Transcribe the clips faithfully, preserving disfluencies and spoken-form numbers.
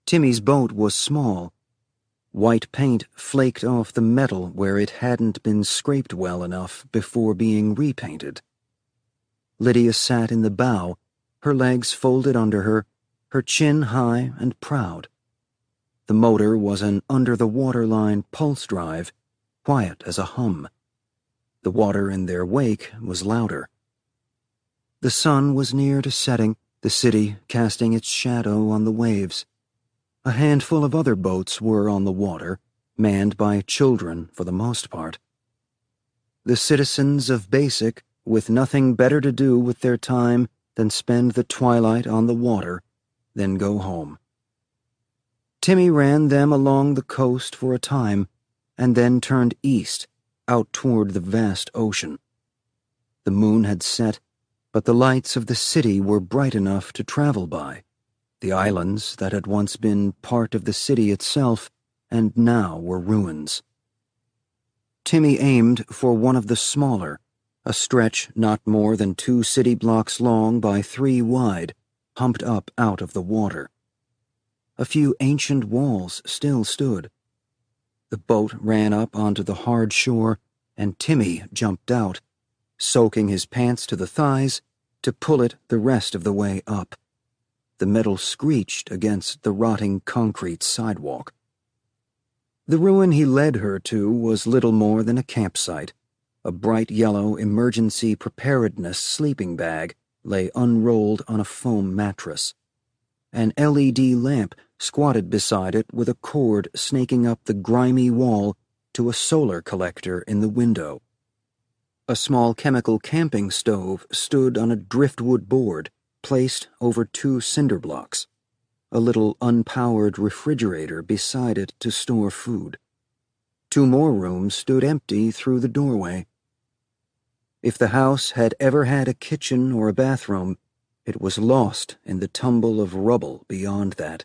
Timmy's boat was small. White paint flaked off the metal where it hadn't been scraped well enough before being repainted. Lydia sat in the bow, her legs folded under her, her chin high and proud. The motor was an under-the-waterline pulse drive, quiet as a hum. The water in their wake was louder. The sun was near to setting, the city casting its shadow on the waves. A handful of other boats were on the water, manned by children for the most part. The citizens of Basic, with nothing better to do with their time than spend the twilight on the water, then go home. Timmy ran them along the coast for a time, and then turned east, out toward the vast ocean. The moon had set, but the lights of the city were bright enough to travel by, the islands that had once been part of the city itself and now were ruins. Timmy aimed for one of the smaller, a stretch not more than two city blocks long by three wide, humped up out of the water. A few ancient walls still stood. The boat ran up onto the hard shore, and Timmy jumped out, soaking his pants to the thighs to pull it the rest of the way up. The metal screeched against the rotting concrete sidewalk. The ruin he led her to was little more than a campsite. A bright yellow emergency preparedness sleeping bag lay unrolled on a foam mattress. An L E D lamp squatted beside it with a cord snaking up the grimy wall to a solar collector in the window. A small chemical camping stove stood on a driftwood board, placed over two cinder blocks. A little unpowered refrigerator beside it to store food. Two more rooms stood empty through the doorway. If the house had ever had a kitchen or a bathroom, it was lost in the tumble of rubble beyond that.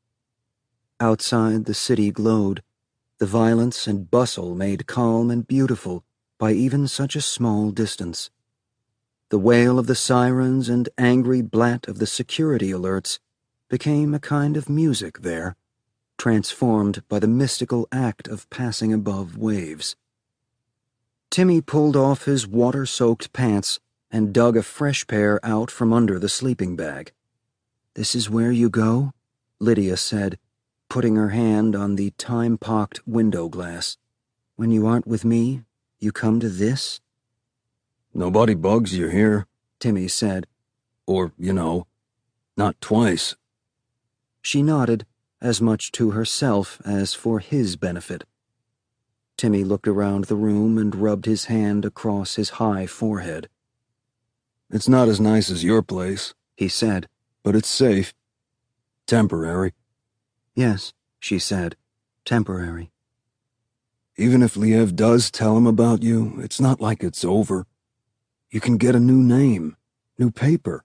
Outside the city glowed, the violence and bustle made calm and beautiful by even such a small distance. The wail of the sirens and angry blat of the security alerts became a kind of music there, transformed by the mystical act of passing above waves. Timmy pulled off his water-soaked pants and dug a fresh pair out from under the sleeping bag. "This is where you go?" Lydia said, putting her hand on the time-pocked window glass. "When you aren't with me, you come to this?" "Nobody bugs you here," Timmy said. "Or, you know, not twice." She nodded, as much to herself as for his benefit. Timmy looked around the room and rubbed his hand across his high forehead. "It's not as nice as your place," he said, "but it's safe. Temporary." "Yes," she said, "temporary." "Even if Liev does tell him about you, it's not like it's over. You can get a new name, new paper."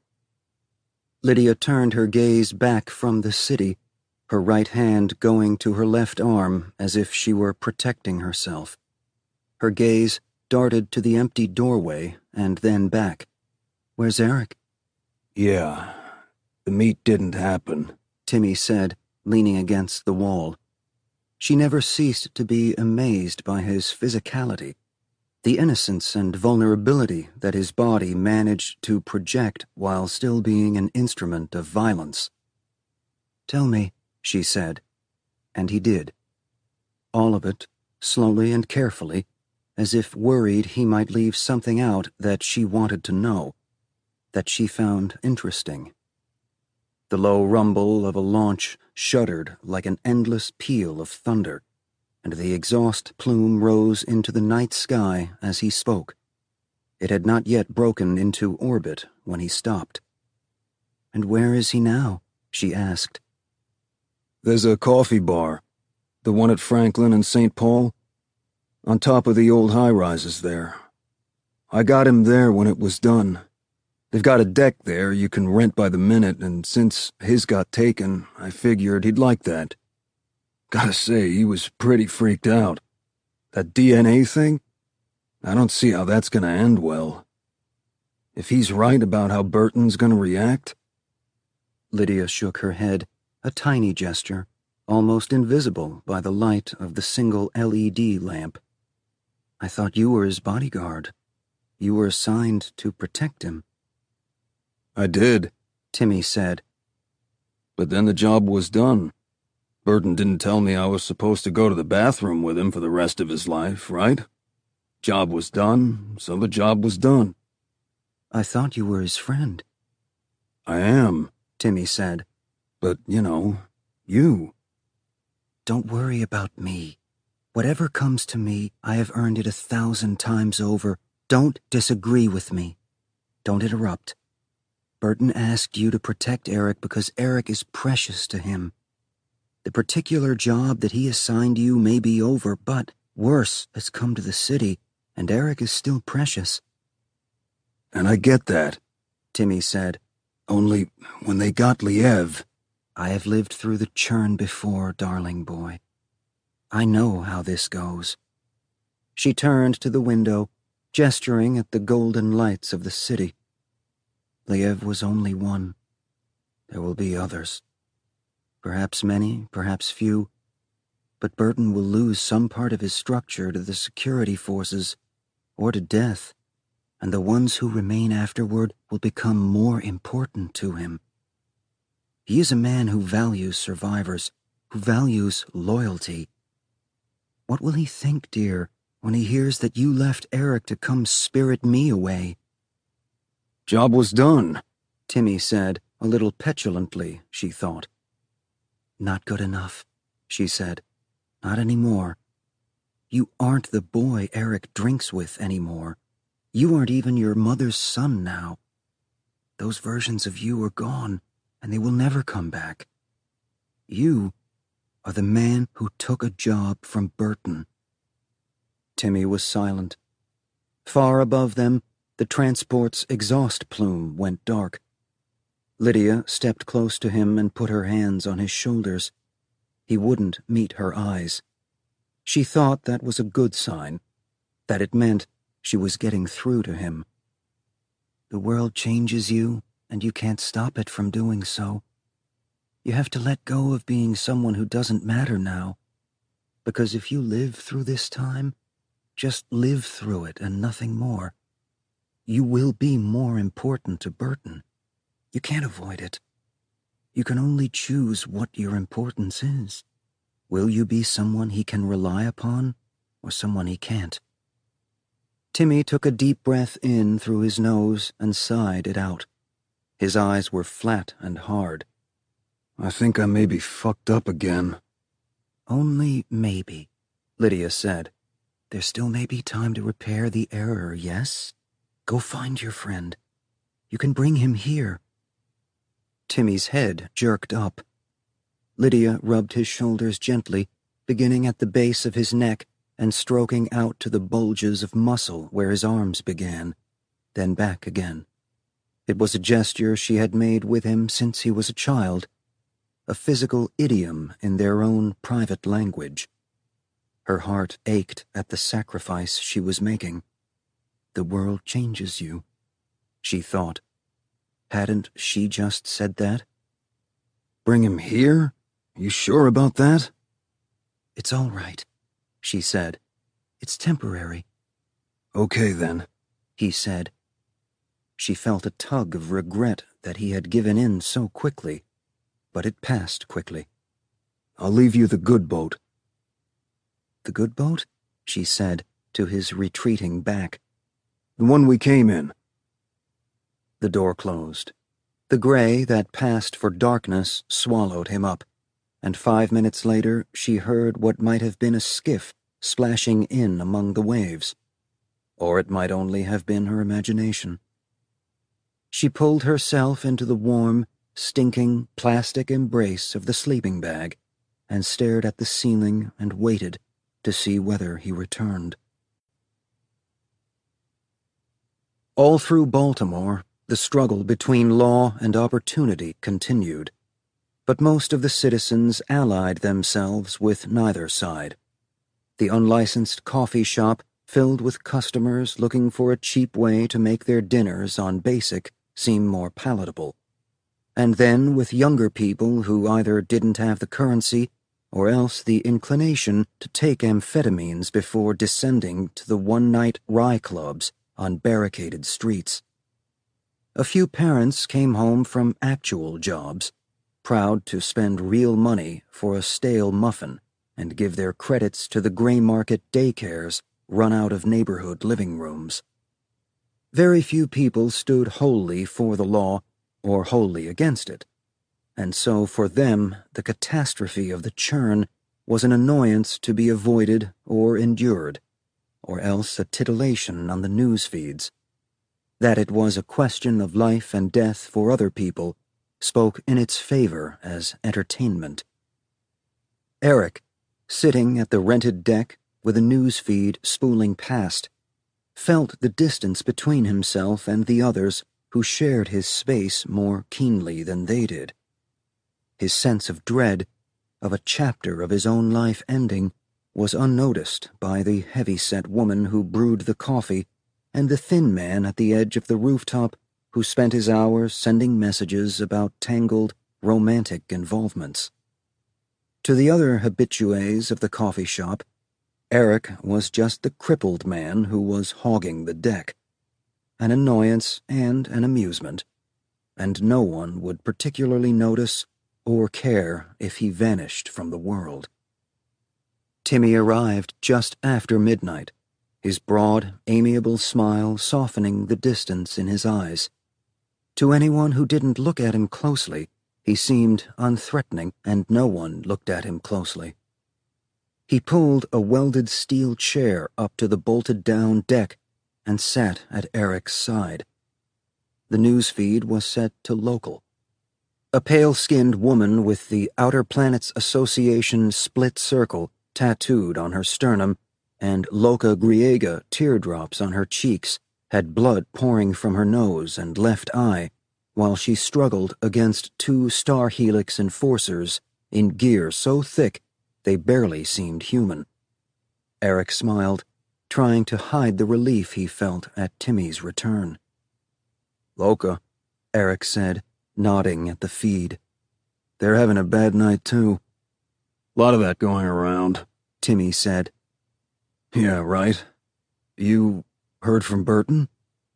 Lydia turned her gaze back from the city, her right hand going to her left arm as if she were protecting herself. Her gaze darted to the empty doorway and then back. "Where's Eric?" "Yeah, the meet didn't happen," Timmy said, leaning against the wall. She never ceased to be amazed by his physicality, the innocence and vulnerability that his body managed to project while still being an instrument of violence. "Tell me," she said, and he did. All of it, slowly and carefully, as if worried he might leave something out that she wanted to know, that she found interesting. The low rumble of a launch shuddered like an endless peal of thunder, and the exhaust plume rose into the night sky as he spoke. It had not yet broken into orbit when he stopped. "And where is he now?" she asked. "There's a coffee bar, the one at Franklin and Saint Paul, on top of the old high-rises there. I got him there when it was done. They've got a deck there you can rent by the minute, and since his got taken, I figured he'd like that. Gotta say, he was pretty freaked out. That D N A thing? I don't see how that's gonna end well. If he's right about how Burton's gonna react..." Lydia shook her head, a tiny gesture, almost invisible by the light of the single L E D lamp. I thought you were his bodyguard. You were assigned to protect him. I did, Timmy said. But then the job was done. Burton didn't tell me I was supposed to go to the bathroom with him for the rest of his life, right? Job was done, so the job was done. I thought you were his friend. I am, Timmy said. But, you know, you. Don't worry about me. Whatever comes to me, I have earned it a thousand times over. Don't disagree with me. Don't interrupt. Burton asked you to protect Eric because Eric is precious to him. The particular job that he assigned you may be over, but worse has come to the city, and Eric is still precious. And I get that, Timmy said. Only when they got Liev. I have lived through the churn before, darling boy. I know how this goes. She turned to the window, gesturing at the golden lights of the city. Liev was only one. There will be others. Perhaps many, perhaps few. But Burton will lose some part of his structure to the security forces, or to death, and the ones who remain afterward will become more important to him. He is a man who values survivors, who values loyalty. What will he think, dear, when he hears that you left Eric to come spirit me away? Job was done, Timmy said, a little petulantly, she thought. Not good enough, she said. Not anymore. You aren't the boy Eric drinks with anymore. You aren't even your mother's son now. Those versions of you are gone, and they will never come back. You are the man who took a job from Burton. Timmy was silent. Far above them, the transport's exhaust plume went dark. Lydia stepped close to him and put her hands on his shoulders. He wouldn't meet her eyes. She thought that was a good sign, that it meant she was getting through to him. The world changes you, and you can't stop it from doing so. You have to let go of being someone who doesn't matter now. Because if you live through this time, just live through it and nothing more. You will be more important to Burton. You can't avoid it. You can only choose what your importance is. Will you be someone he can rely upon, or someone he can't? Timmy took a deep breath in through his nose and sighed it out. His eyes were flat and hard. I think I may be fucked up again. Only maybe, Lydia said. There still may be time to repair the error, yes? Go find your friend. You can bring him here. Timmy's head jerked up. Lydia rubbed his shoulders gently, beginning at the base of his neck and stroking out to the bulges of muscle where his arms began, then back again. It was a gesture she had made with him since he was a child, a physical idiom in their own private language. Her heart ached at the sacrifice she was making. The world changes you, she thought. Hadn't she just said that? Bring him here? You sure about that? It's all right, she said. It's temporary. Okay, then, he said. She felt a tug of regret that he had given in so quickly, but it passed quickly. I'll leave you the good boat. The good boat? She said, to his retreating back. The one we came in. The door closed. The gray that passed for darkness swallowed him up, and five minutes later she heard what might have been a skiff splashing in among the waves. Or it might only have been her imagination. She pulled herself into the warm, stinking plastic embrace of the sleeping bag and stared at the ceiling and waited to see whether he returned. All through Baltimore, the struggle between law and opportunity continued, but most of the citizens allied themselves with neither side. The unlicensed coffee shop filled with customers looking for a cheap way to make their dinners on Basic seem more palatable. and then with younger people who either didn't have the currency or else the inclination to take amphetamines before descending to the one-night rye clubs on barricaded streets. A few parents came home from actual jobs, proud to spend real money for a stale muffin and give their credits to the gray market daycares run out of neighborhood living rooms. Very few people stood wholly for the law or wholly against it, and so for them the catastrophe of the churn was an annoyance to be avoided or endured, or else a titillation on the news feeds. That it was a question of life and death for other people spoke in its favor as entertainment. Eric, sitting at the rented deck with a news feed spooling past, felt the distance between himself and the others who shared his space more keenly than they did. His sense of dread, of a chapter of his own life ending, was unnoticed by the heavy-set woman who brewed the coffee and the thin man at the edge of the rooftop who spent his hours sending messages about tangled, romantic involvements. To the other habitués of the coffee shop, Eric was just the crippled man who was hogging the deck, an annoyance and an amusement, and no one would particularly notice or care if he vanished from the world. Timmy arrived just after midnight, his broad, amiable smile softening the distance in his eyes. To anyone who didn't look at him closely, he seemed unthreatening, and no one looked at him closely. He pulled a welded steel chair up to the bolted-down deck and sat at Eric's side. The newsfeed was set to local. A pale-skinned woman with the Outer Planets Association split circle tattooed on her sternum and Loca Griega teardrops on her cheeks had blood pouring from her nose and left eye while she struggled against two Star Helix enforcers in gear so thick they barely seemed human. Eric smiled, trying to hide the relief he felt at Timmy's return. Loca, Eric said, nodding at the feed. They're having a bad night, too. Lot of that going around, Timmy said. Yeah, right. You heard from Burton?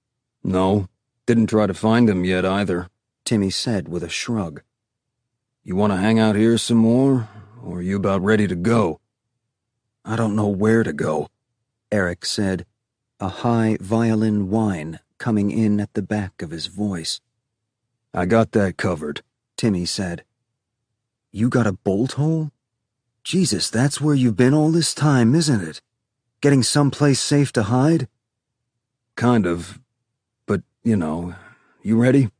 No, didn't try to find him yet either, Timmy said with a shrug. You want to hang out here some more, or are you about ready to go? I don't know where to go, Eric said, a high violin whine coming in at the back of his voice. I got that covered, Timmy said. You got a bolt hole? Jesus, that's where you've been all this time, isn't it? Getting someplace safe to hide? Kind of. But, you know, you ready?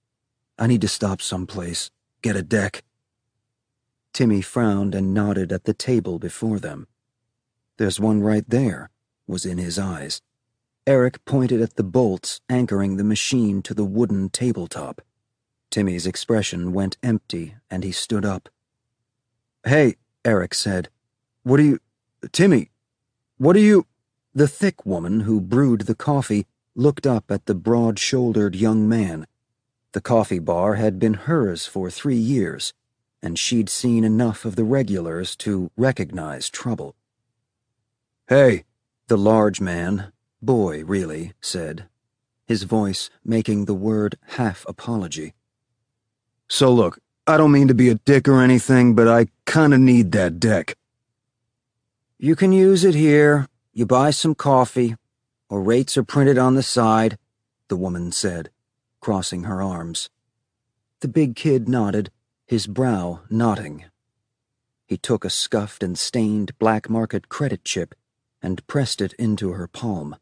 I need to stop someplace. Get a deck. Timmy frowned and nodded at the table before them. There's one right there, was in his eyes. Eric pointed at the bolts anchoring the machine to the wooden tabletop. Timmy's expression went empty and he stood up. Hey, Eric said. What are you... Timmy, what are you... The thick woman who brewed the coffee looked up at the broad-shouldered young man. The coffee bar had been hers for three years, and she'd seen enough of the regulars to recognize trouble. Hey, the large man, boy really, said, his voice making the word half-apology. So look, I don't mean to be a dick or anything, but I kinda need that deck. You can use it here. You buy some coffee, or rates are printed on the side, the woman said, crossing her arms. The big kid nodded, his brow knotting. He took a scuffed and stained black market credit chip and pressed it into her palm.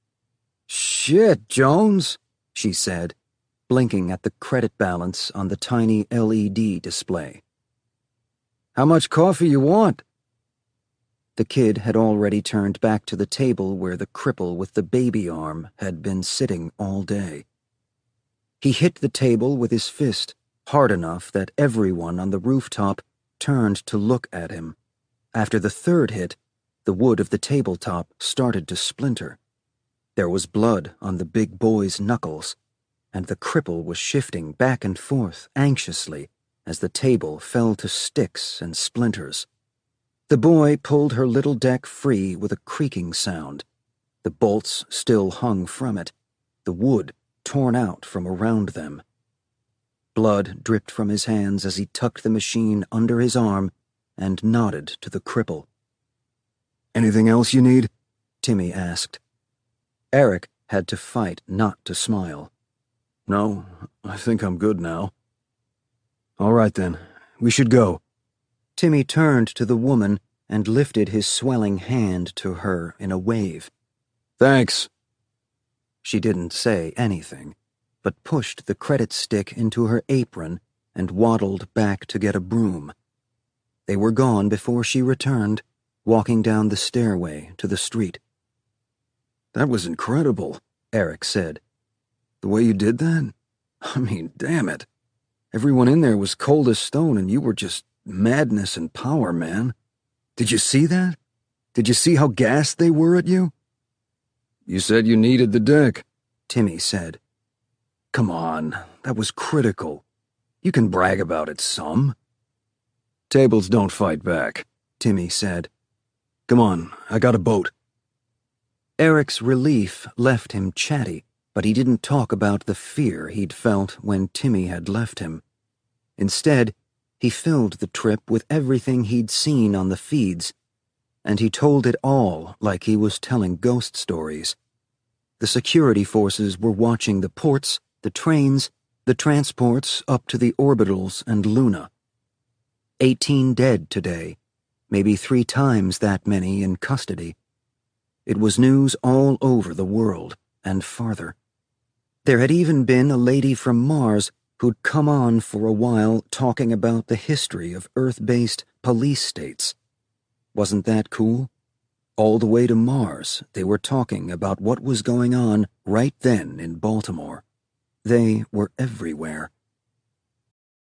Shit, Jones, she said, blinking at the credit balance on the tiny L E D display. How much coffee you want? The kid had already turned back to the table where the cripple with the baby arm had been sitting all day. He hit the table with his fist, hard enough that everyone on the rooftop turned to look at him. After the third hit, the wood of the tabletop started to splinter. There was blood on the big boy's knuckles, and the cripple was shifting back and forth anxiously as the table fell to sticks and splinters. The boy pulled her little deck free with a creaking sound. The bolts still hung from it, the wood torn out from around them. Blood dripped from his hands as he tucked the machine under his arm and nodded to the cripple. "Anything else you need?" Timmy asked. Eric had to fight not to smile. "No, I think I'm good now." "All right then, we should go." Timmy turned to the woman and lifted his swelling hand to her in a wave. "Thanks." She didn't say anything, but pushed the credit stick into her apron and waddled back to get a broom. They were gone before she returned, walking down the stairway to the street. "That was incredible," Eric said. "The way you did that? I mean, damn it. Everyone in there was cold as stone and you were just madness and power, man. Did you see that? Did you see how gassed they were at you?" "You said you needed the deck," Timmy said. "Come on, that was critical. You can brag about it some." "Tables don't fight back," Timmy said. "Come on, I got a boat." Eric's relief left him chatty, but he didn't talk about the fear he'd felt when Timmy had left him. Instead, he filled the trip with everything he'd seen on the feeds, and he told it all like he was telling ghost stories. The security forces were watching the ports, the trains, the transports up to the orbitals and Luna. Eighteen dead today, maybe three times that many in custody. It was news all over the world and farther. There had even been a lady from Mars who'd come on for a while talking about the history of Earth-based police states. Wasn't that cool? All the way to Mars, they were talking about what was going on right then in Baltimore. They were everywhere.